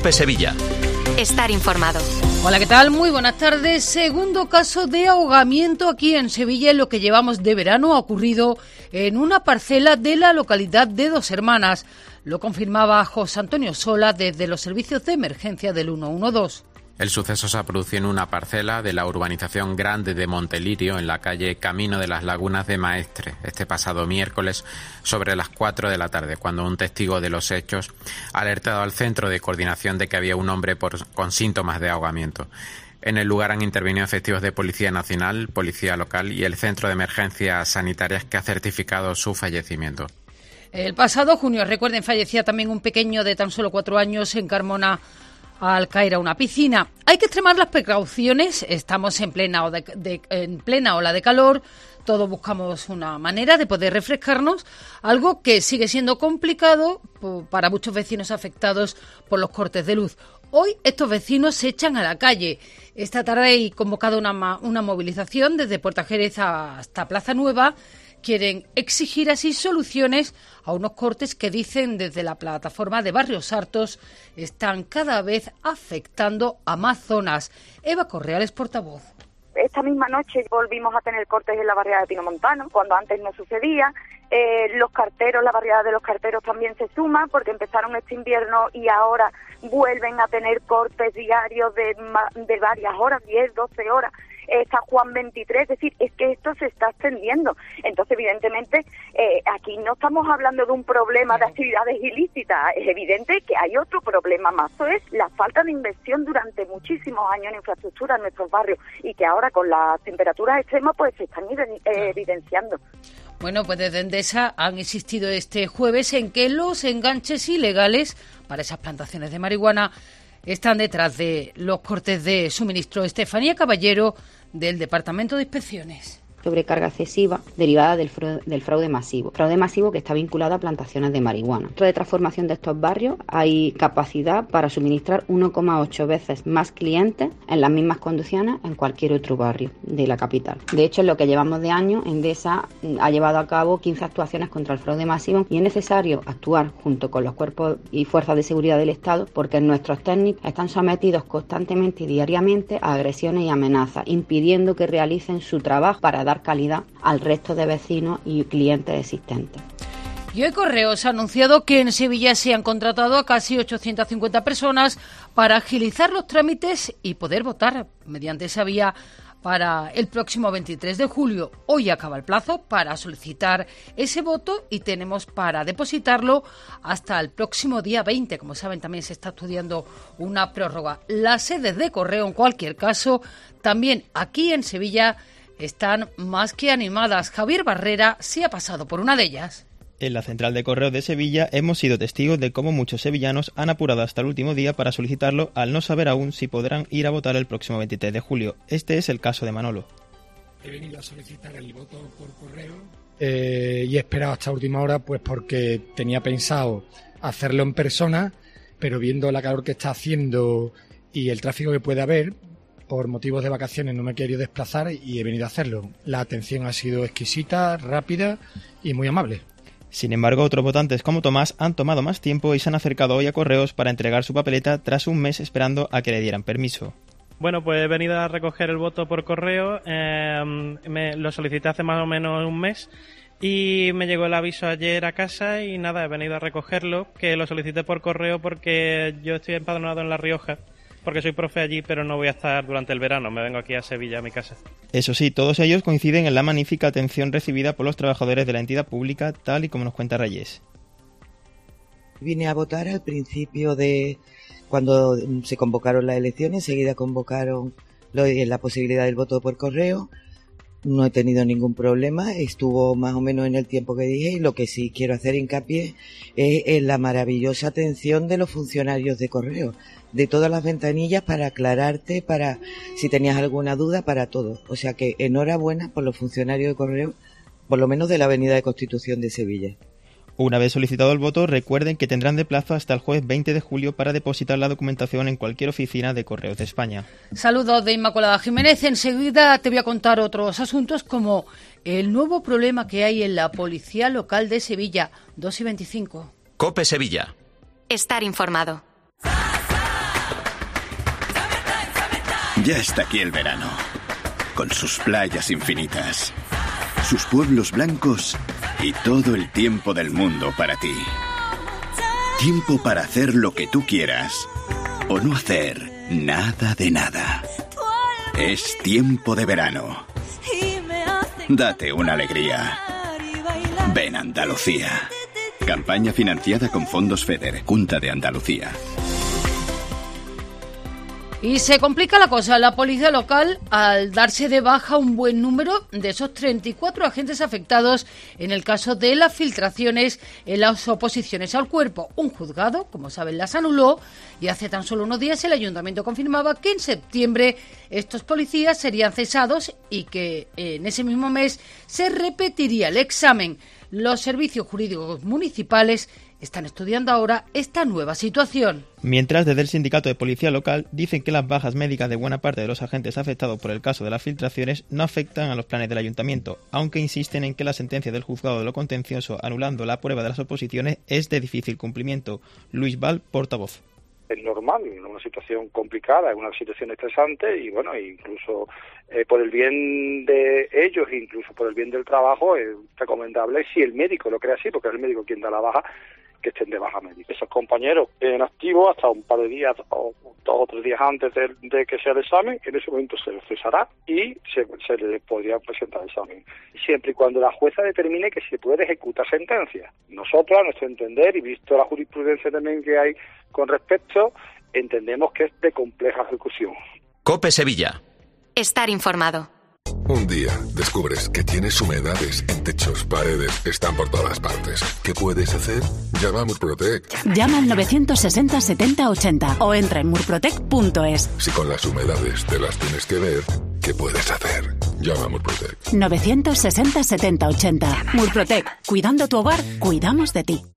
COPE Sevilla. Estar informado. Hola, ¿qué tal? Muy buenas tardes. Segundo caso de ahogamiento aquí en Sevilla en lo que llevamos de verano ha ocurrido en una parcela de la localidad de Dos Hermanas. Lo confirmaba José Antonio Sola desde los servicios de emergencia del 112. El suceso se ha producido en una parcela de la urbanización Grande de Montelirio, en la calle Camino de las Lagunas de Maestre, este pasado miércoles sobre las 4 de la tarde, cuando un testigo de los hechos ha alertado al centro de coordinación de que había un hombre con síntomas de ahogamiento. En el lugar han intervenido efectivos de Policía Nacional, Policía Local y el Centro de Emergencias Sanitarias, que ha certificado su fallecimiento. El pasado junio, recuerden, fallecía también un pequeño de tan solo 4 años en Carmona al caer a una piscina. Hay que extremar las precauciones, estamos en plena ola de calor, todos buscamos una manera de poder refrescarnos, algo que sigue siendo complicado para muchos vecinos afectados por los cortes de luz. Hoy estos vecinos se echan a la calle. Esta tarde hay convocado una movilización desde Puerta Jerez hasta Plaza Nueva. Quieren exigir así soluciones a unos cortes que, dicen desde la plataforma de Barrios Hartos, están cada vez afectando a más zonas. Eva Correales, portavoz. Esta misma noche volvimos a tener cortes en la barriada de Pinomontano, cuando antes no sucedía. Los carteros, la barriada de los carteros también se suma, porque empezaron este invierno y ahora vuelven a tener cortes diarios de varias horas, 10, 12 horas. Está Juan 23, es decir, es que esto se está extendiendo. Entonces, evidentemente, aquí no estamos hablando de un problema de actividades ilícitas, es evidente que hay otro problema más, eso es la falta de inversión durante muchísimos años en infraestructura en nuestros barrios y que ahora con las temperaturas extremas pues se están evidenciando. Bueno, pues desde Endesa han insistido este jueves en que los enganches ilegales para esas plantaciones de marihuana están detrás de los cortes de suministro. Estefanía Caballero, del Departamento de Inspecciones. Sobrecarga excesiva derivada del fraude masivo. Fraude masivo que está vinculado a plantaciones de marihuana. Dentro de transformación de estos barrios hay capacidad para suministrar 1,8 veces más clientes en las mismas condiciones en cualquier otro barrio de la capital. De hecho, en lo que llevamos de año, Endesa ha llevado a cabo 15 actuaciones contra el fraude masivo y es necesario actuar junto con los cuerpos y fuerzas de seguridad del Estado porque nuestros técnicos están sometidos constantemente y diariamente a agresiones y amenazas, impidiendo que realicen su trabajo para dar calidad al resto de vecinos y clientes existentes. Y hoy Correos ha anunciado que en Sevilla se han contratado a casi 850 personas para agilizar los trámites y poder votar mediante esa vía para el próximo 23 de julio. Hoy acaba el plazo para solicitar ese voto y tenemos para depositarlo hasta el próximo día 20. Como saben, también se está estudiando una prórroga. Las sedes de Correo, en cualquier caso, también aquí en Sevilla están más que animadas. Javier Barrera se ha pasado por una de ellas. En la central de correos de Sevilla hemos sido testigos de cómo muchos sevillanos han apurado hasta el último día para solicitarlo al no saber aún si podrán ir a votar el próximo 23 de julio. Este es el caso de Manolo. He venido a solicitar el voto por correo y he esperado hasta última hora pues porque tenía pensado hacerlo en persona, pero viendo la calor que está haciendo y el tráfico que puede haber, por motivos de vacaciones no me he querido desplazar y he venido a hacerlo. La atención ha sido exquisita, rápida y muy amable. Sin embargo, otros votantes como Tomás han tomado más tiempo y se han acercado hoy a Correos para entregar su papeleta tras un mes esperando a que le dieran permiso. Bueno, pues he venido a recoger el voto por correo, lo solicité hace más o menos un mes y me llegó el aviso ayer a casa y nada, he venido a recogerlo, que lo solicité por correo porque yo estoy empadronado en La Rioja, porque soy profe allí, pero no voy a estar durante el verano, me vengo aquí a Sevilla, a mi casa. Eso sí, todos ellos coinciden en la magnífica atención recibida por los trabajadores de la entidad pública, tal y como nos cuenta Reyes. Vine a votar al principio de cuando se convocaron las elecciones, enseguida convocaron la posibilidad del voto por correo. No he tenido ningún problema, estuvo más o menos en el tiempo que dije y lo que sí quiero hacer hincapié es en la maravillosa atención de los funcionarios de correo, de todas las ventanillas para aclararte, para si tenías alguna duda, para todo. O sea que enhorabuena por los funcionarios de correo, por lo menos de la Avenida de Constitución de Sevilla. Una vez solicitado el voto, recuerden que tendrán de plazo hasta el jueves 20 de julio para depositar la documentación en cualquier oficina de Correos de España. Saludos de Inmaculada Jiménez. Enseguida te voy a contar otros asuntos como el nuevo problema que hay en la Policía Local de Sevilla, 2:25. COPE Sevilla. Estar informado. Ya está aquí el verano, con sus playas infinitas, sus pueblos blancos y todo el tiempo del mundo para ti. Tiempo para hacer lo que tú quieras o no hacer nada de nada. Es tiempo de verano. Date una alegría. Ven Andalucía. Campaña financiada con fondos FEDER, Junta de Andalucía. Y se complica la cosa. La policía local, al darse de baja un buen número de esos 34 agentes afectados en el caso de las filtraciones en las oposiciones al cuerpo. Un juzgado, como saben, las anuló y hace tan solo unos días el ayuntamiento confirmaba que en septiembre estos policías serían cesados y que en ese mismo mes se repetiría el examen. Los servicios jurídicos municipales están estudiando ahora esta nueva situación. Mientras, desde el sindicato de policía local dicen que las bajas médicas de buena parte de los agentes afectados por el caso de las filtraciones no afectan a los planes del ayuntamiento, aunque insisten en que la sentencia del juzgado de lo contencioso anulando la prueba de las oposiciones es de difícil cumplimiento. Luis Val, portavoz. Es normal, es una situación complicada, es una situación estresante y bueno, incluso por el bien de ellos, incluso por el bien del trabajo, es recomendable, si el médico lo cree así, porque es el médico quien da la baja, que estén de baja médica. Esos compañeros en activo hasta un par de días o 2 o 3 días antes de que sea el examen, en ese momento se les cesará y se les podría presentar el examen. Siempre y cuando la jueza determine que se puede ejecutar sentencia. Nosotros, a nuestro entender, y visto la jurisprudencia también que hay con respecto, entendemos que es de compleja ejecución. COPE Sevilla. Estar informado. Un día descubres que tienes humedades en techos, paredes, están por todas partes. ¿Qué puedes hacer? Llama a Murprotec. Llama al 960 70 80 o entra en murprotec.es. Si con las humedades te las tienes que ver, ¿qué puedes hacer? Llama a Murprotec. 960 70 80. Murprotec. Cuidando tu hogar, cuidamos de ti.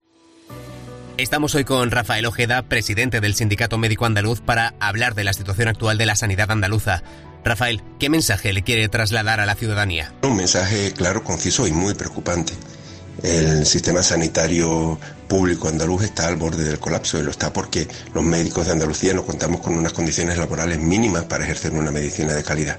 Estamos hoy con Rafael Ojeda, presidente del Sindicato Médico Andaluz, para hablar de la situación actual de la sanidad andaluza. Rafael, ¿qué mensaje le quiere trasladar a la ciudadanía? Un mensaje claro, conciso y muy preocupante. El sistema sanitario público andaluz está al borde del colapso y lo está porque los médicos de Andalucía no contamos con unas condiciones laborales mínimas para ejercer una medicina de calidad.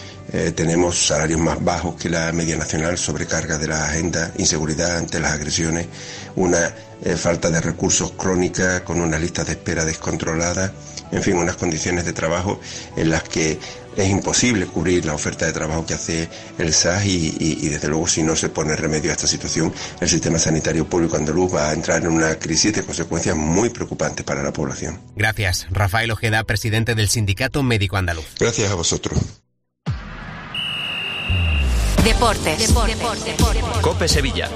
Tenemos salarios más bajos que la media nacional, sobrecarga de la agenda, inseguridad ante las agresiones, una falta de recursos crónica con unas listas de espera descontroladas, en fin, unas condiciones de trabajo en las que es imposible cubrir la oferta de trabajo que hace el SAS y desde luego si no se pone remedio a esta situación, el sistema sanitario público andaluz va a entrar en una crisis de consecuencias muy preocupantes para la población. Gracias, Rafael Ojeda, presidente del Sindicato Médico Andaluz. Gracias a vosotros. Deportes. COPE Sevilla.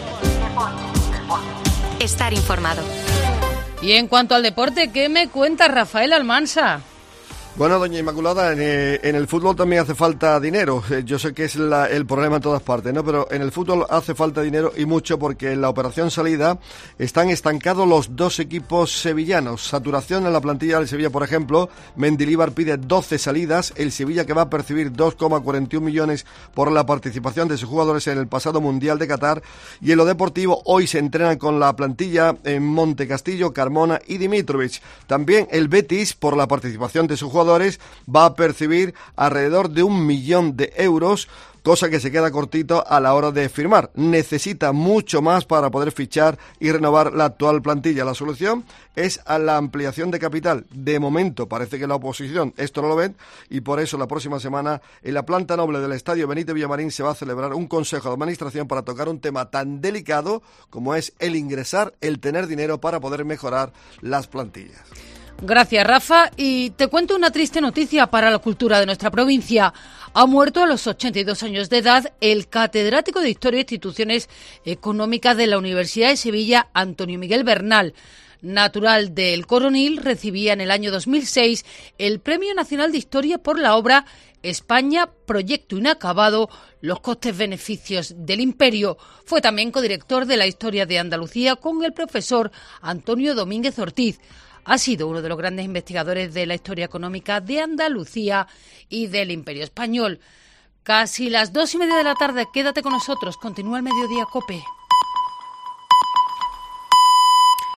Estar informado. Y en cuanto al deporte, ¿qué me cuenta Rafael Almansa? Bueno, doña Inmaculada, en el fútbol también hace falta dinero. Yo sé que es el problema en todas partes, ¿no? Pero en el fútbol hace falta dinero y mucho porque en la operación salida están estancados los 2 equipos sevillanos. Saturación en la plantilla del Sevilla, por ejemplo. Mendilibar pide 12 salidas. El Sevilla, que va a percibir 2,41 millones por la participación de sus jugadores en el pasado Mundial de Qatar. Y en lo deportivo, hoy se entrenan con la plantilla en Monte Castillo, Carmona y Dimitrovic. También el Betis, por la participación de sus jugadores, va a percibir alrededor de 1 millón de euros, cosa que se queda cortito a la hora de firmar. Necesita mucho más para poder fichar y renovar la actual plantilla. La solución es a la ampliación de capital. De momento parece que la oposición esto no lo ven y por eso la próxima semana en la planta noble del Estadio Benito Villamarín se va a celebrar un consejo de administración para tocar un tema tan delicado como es el ingresar, el tener dinero para poder mejorar las plantillas. Gracias, Rafa. Y te cuento una triste noticia para la cultura de nuestra provincia. Ha muerto a los 82 años de edad el catedrático de Historia e Instituciones Económicas de la Universidad de Sevilla, Antonio Miguel Bernal. Natural del Coronil, recibía en el año 2006 el Premio Nacional de Historia por la obra España, proyecto inacabado, los costes-beneficios del imperio. Fue también codirector de la Historia de Andalucía con el profesor Antonio Domínguez Ortiz. Ha sido uno de los grandes investigadores de la historia económica de Andalucía y del Imperio Español. Casi las 2:30 de la tarde, quédate con nosotros, continúa el Mediodía COPE.